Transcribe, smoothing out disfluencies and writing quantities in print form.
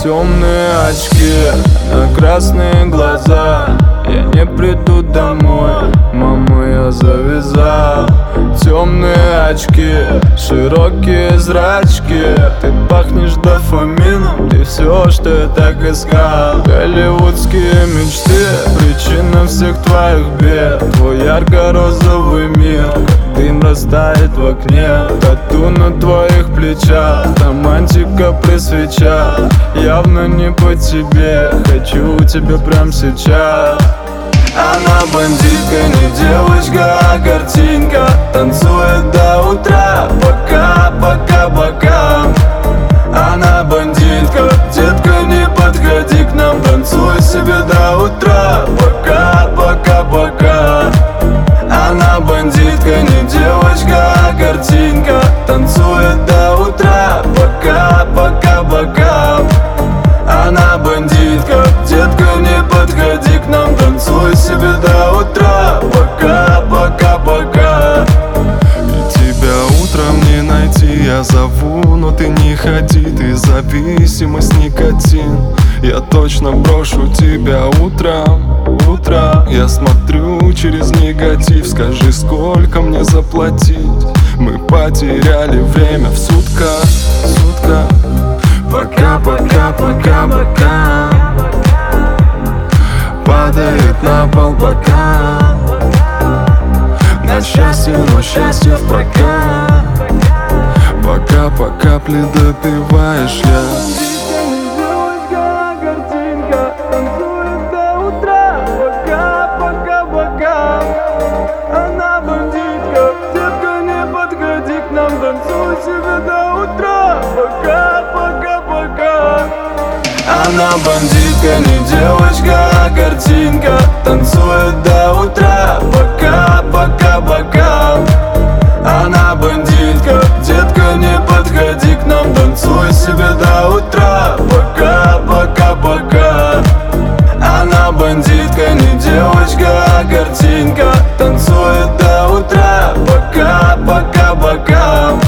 темные очки, на красные глаза. Я не приду домой, маму я завязал. Темные очки, широкие зрачки. Ты пахнешь дофамином, ты все, что я так искал. Голливудские мечты, причина всех твоих бед. Твой ярко-розовый мир, как дым растает в окне. Тату на твоих плечах, романтика при свечах. Явно не по тебе, хочу тебя прямо сейчас. Она бандитка, не девочка, а картинка. Танцует до утра, пока, пока, пока. Она бандитка, детка, не подходи к нам. Танцуй себе до утра, пока, пока, пока. Она бандитка, не девочка, а картинка. Танцует до утра, пока, пока, пока. Она бандитка, детка, не подходи к нам. Танцуй себе до утра, пока, пока, пока. И тебя утром не найти, я зову, но ты не ходи. Ты зависимость, никотин. Я точно брошу тебя утром, утром. Я смотрю через негатив, скажи, сколько мне заплатить. Мы потеряли время в сутках, сутках. Пока, пока, пока, пока. Падает на пол пока. На счастье, но счастье в прокат. Пока по капле допиваешь я. Она бандитка, детка, не подходи к нам. Танцуй себе до утра, пока, пока, пока. Она бандитка, не девочка, а картинка. Танцует до утра, пока, пока, пока. Она бандитка, детка, не подходи к нам. Танцуй себе до утра, пока, пока, пока. Она бандитка, не девочка, а картинка. Танцует до утра, пока, пока, пока.